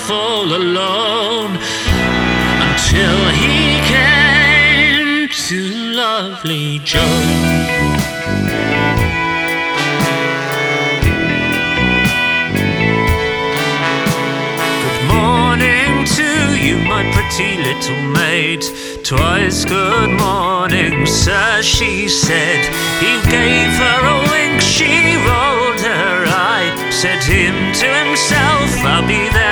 all alone until he came to lovely Joan. You, my pretty little maid, 'twas good morning, sir, she said. He gave her a wink, she